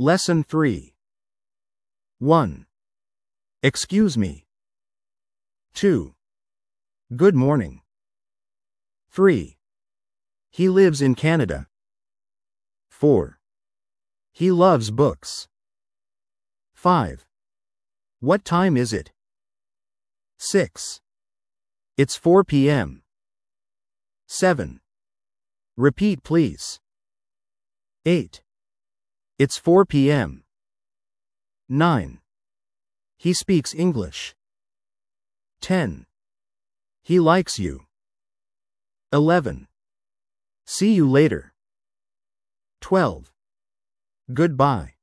Lesson 3. 1. Excuse me. 2. Good morning. 3. He lives in Canada. 4. He loves books. 5. What time is it? 6. It's 4 p.m. 7. Repeat please. 8. It's 4 p.m. 9. He speaks English. 10. He likes you. 11. See you later. 12. Goodbye.